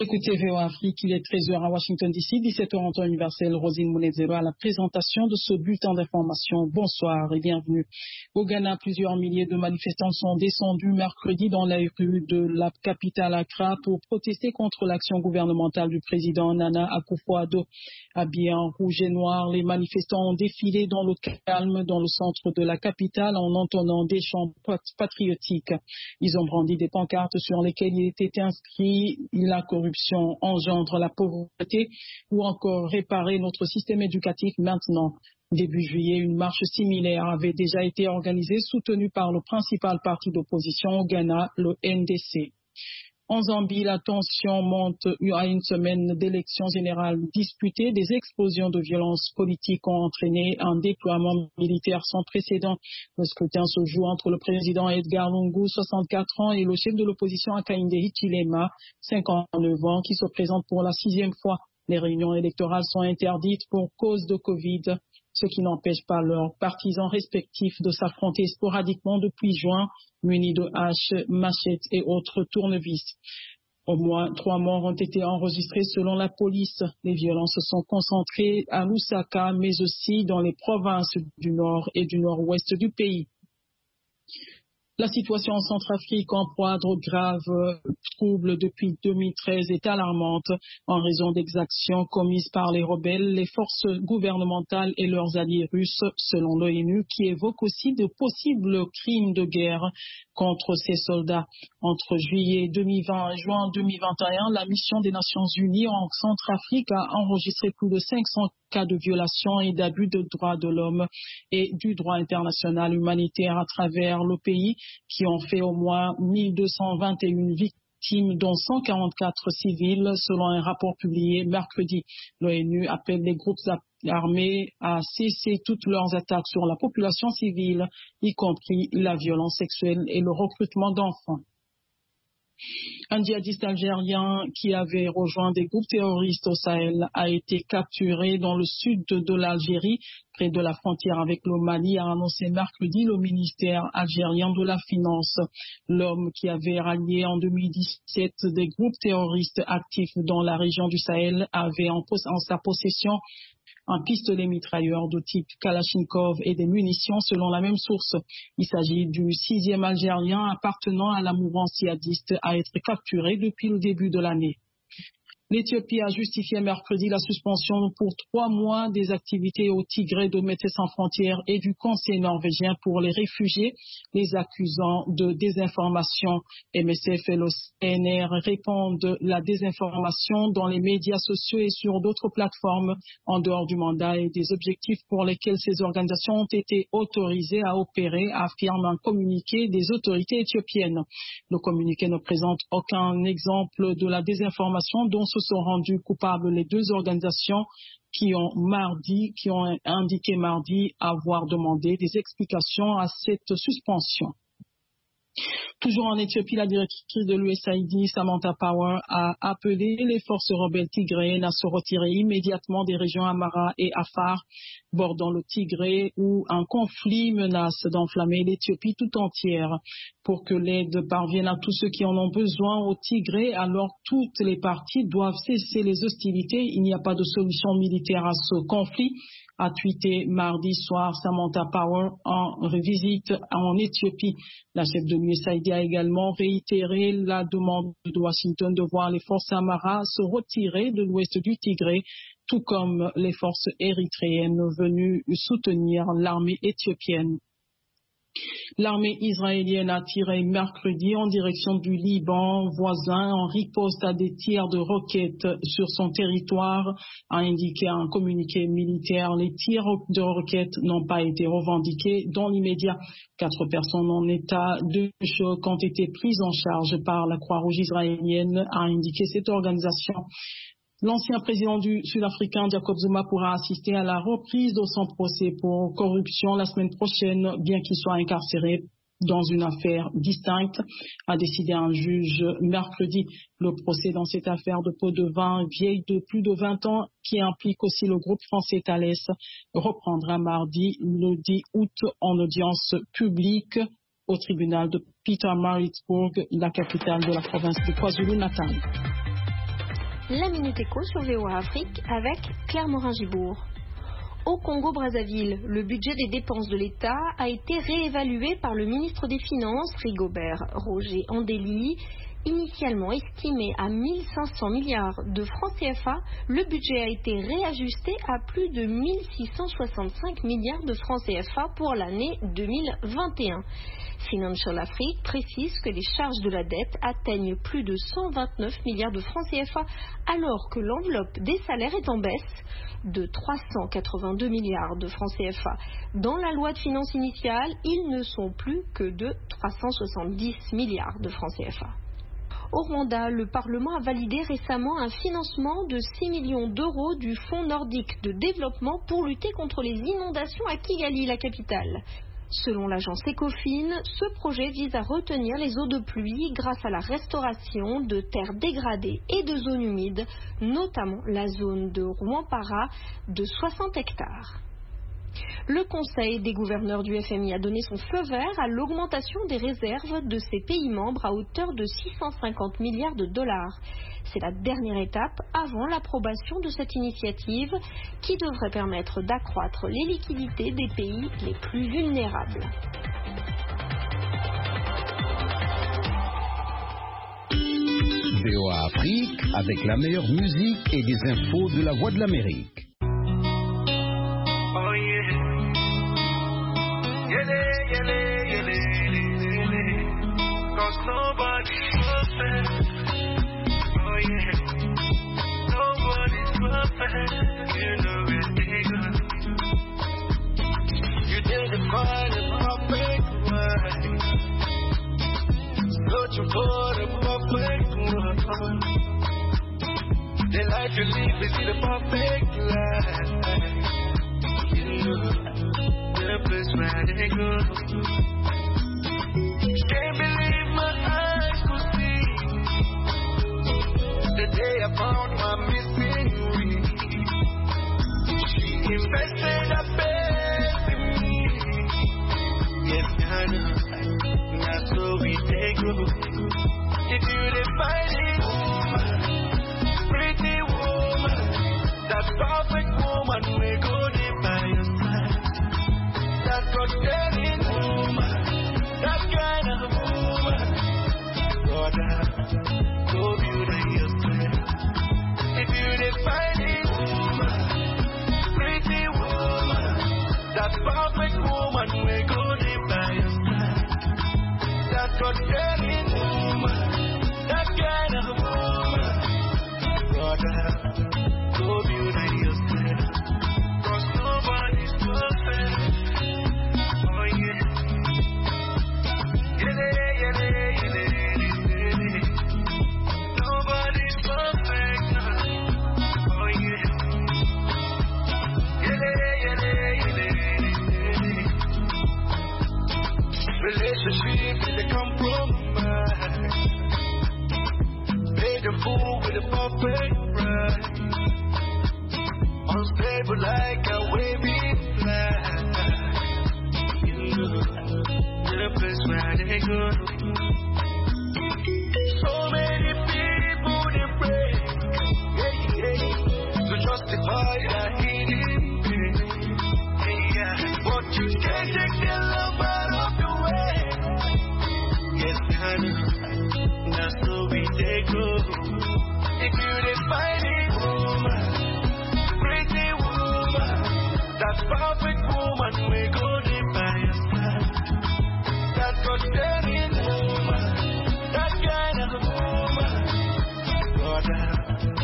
Écoutez VOA Afrique, il est 13h à Washington DC, 17h en temps universel. Rosine Mounezero à la présentation de ce bulletin d'information. Bonsoir et bienvenue. Au Ghana, plusieurs milliers de manifestants sont descendus mercredi dans les rues de la capitale Accra pour protester contre l'action gouvernementale du président Nana Akufo-Addo. Habillés en rouge et noir, les manifestants ont défilé dans le calme dans le centre de la capitale en entonnant des chants patriotiques. Ils ont brandi des pancartes sur lesquelles il était inscrit la corruption engendre la pauvreté ou encore réparer notre système éducatif maintenant. Début juillet, une marche similaire avait déjà été organisée, soutenue par le principal parti d'opposition au Ghana, le NDC. En Zambie, la tension monte à une semaine d'élections générales disputées. Des explosions de violence politique ont entraîné un déploiement militaire sans précédent. Le scrutin se joue entre le président Edgar Lungu, 64 ans, et le chef de l'opposition Hakainde Hichilema, 59 ans, qui se présente pour la 6e fois. Les réunions électorales sont interdites pour cause de Covid, ce qui n'empêche pas leurs partisans respectifs de s'affronter sporadiquement depuis juin, munis de haches, machettes et autres tournevis. Au moins 3 morts ont été enregistrés selon la police. Les violences sont concentrées à Lusaka, mais aussi dans les provinces du nord et du nord-ouest du pays. La situation en Centrafrique, en proie à de graves troubles depuis 2013, est alarmante en raison d'exactions commises par les rebelles, les forces gouvernementales et leurs alliés russes, selon l'ONU, qui évoque aussi de possibles crimes de guerre contre ces soldats. Entre juillet 2020 et juin 2021, la mission des Nations Unies en Centrafrique a enregistré plus de 500 cas de violation et d'abus de droits de l'homme et du droit international humanitaire à travers le pays, qui ont fait au moins 1221 victimes, dont 144 civils, selon un rapport publié mercredi. L'ONU appelle les groupes armés à cesser toutes leurs attaques sur la population civile, y compris la violence sexuelle et le recrutement d'enfants. Un djihadiste algérien qui avait rejoint des groupes terroristes au Sahel a été capturé dans le sud de l'Algérie, près de la frontière avec le Mali, a annoncé mercredi le ministère algérien de la Finance. L'homme qui avait rallié en 2017 des groupes terroristes actifs dans la région du Sahel avait en sa possession un pistolet mitrailleur de type Kalachnikov et des munitions selon la même source. Il s'agit du 6e Algérien appartenant à la mouvance djihadiste à être capturé depuis le début de l'année. L'Éthiopie a justifié mercredi la suspension pour 3 mois des activités au Tigré de Médecins sans frontières et du Conseil norvégien pour les réfugiés, les accusant de désinformation. MSF et le CNR répondent la désinformation dans les médias sociaux et sur d'autres plateformes en dehors du mandat et des objectifs pour lesquels ces organisations ont été autorisées à opérer, affirme un communiqué des autorités éthiopiennes. Le communiqué ne présente aucun exemple de la désinformation dont se sont rendus coupables les 2 organisations qui ont indiqué mardi avoir demandé des explications à cette suspension. Toujours en Éthiopie, la directrice de l'USAID, Samantha Power, a appelé les forces rebelles tigréennes à se retirer immédiatement des régions Amhara et Afar, bordant le Tigré, où un conflit menace d'enflammer l'Éthiopie tout entière. Pour que l'aide parvienne à tous ceux qui en ont besoin au Tigré, alors toutes les parties doivent cesser les hostilités. Il n'y a pas de solution militaire à ce conflit, a tweeté mardi soir Samantha Power en visite en Éthiopie. La chef de l'USAID a également réitéré la demande de Washington de voir les forces Amhara se retirer de l'ouest du Tigré, tout comme les forces érythréennes venues soutenir l'armée éthiopienne. L'armée israélienne a tiré mercredi en direction du Liban voisin en riposte à des tirs de roquettes sur son territoire, a indiqué un communiqué militaire. Les tirs de roquettes n'ont pas été revendiqués dans l'immédiat. 4 personnes en état de choc ont été prises en charge par la Croix-Rouge israélienne, a indiqué cette organisation. L'ancien président du Sud-Africain, Jacob Zuma, pourra assister à la reprise de son procès pour corruption la semaine prochaine, bien qu'il soit incarcéré dans une affaire distincte, a décidé un juge mercredi. Le procès dans cette affaire de pots de vin vieille de plus de 20 ans, qui implique aussi le groupe français Thales, reprendra mardi le 10 août en audience publique au tribunal de Pietermaritzburg, la capitale de la province de KwaZulu-Natal. La Minute Éco sur VOA Afrique avec Claire Morin-Gibourg. Au Congo-Brazzaville, le budget des dépenses de l'État a été réévalué par le ministre des Finances, Rigobert Roger Andéli. Initialement estimé à 1500 milliards de francs CFA, le budget a été réajusté à plus de 1665 milliards de francs CFA pour l'année 2021. Financial Afrique précise que les charges de la dette atteignent plus de 129 milliards de francs CFA alors que l'enveloppe des salaires est en baisse de 382 milliards de francs CFA. Dans la loi de finances initiale, ils ne sont plus que de 370 milliards de francs CFA. Au Rwanda, le Parlement a validé récemment un financement de 6 millions d'euros du Fonds nordique de développement pour lutter contre les inondations à Kigali, la capitale. Selon l'agence Ecofin, ce projet vise à retenir les eaux de pluie grâce à la restauration de terres dégradées et de zones humides, notamment la zone de Rwampara de 60 hectares. Le Conseil des gouverneurs du FMI a donné son feu vert à l'augmentation des réserves de ses pays membres à hauteur de 650 milliards de dollars. C'est la dernière étape avant l'approbation de cette initiative qui devrait permettre d'accroître les liquidités des pays les plus vulnérables. VOA Afrique avec la meilleure musique et des infos de la Voix de l'Amérique. Cause nobody's perfect. Oh yeah, nobody's perfect. You know it, nigga. You didn't find a perfect one. Searching for the perfect one. The life you live is the perfect life. You know the place where they go. Can't believe my eyes could see the day I found my missing ring. She invested her best in me. Yes, I know. Now so we take go. If you define it, woman, pretty woman, that perfect woman, we go there by your side. That God-fearing woman. That kind of woman, God, go beauty yourself. If you define it, woman, pretty woman, that perfect woman, we go there by your side. That God-fearing woman, that kind of woman, God, go beauty yourself. 'Cause nobody's perfect. Oh yeah. Nobody's perfect. Oh yeah. Relationship is a compromise. Paid a fool with a perfect ride. Unstable like a wavy flag. You know the place where they go. So many people they pray, to justify their hidden pain. But you can't take their love out of the way. Yes, I know. That's the way they go. If you define it, woman, pretty woman, that perfect woman, we go there by your side. That God-fearing woman, that kind of woman, God,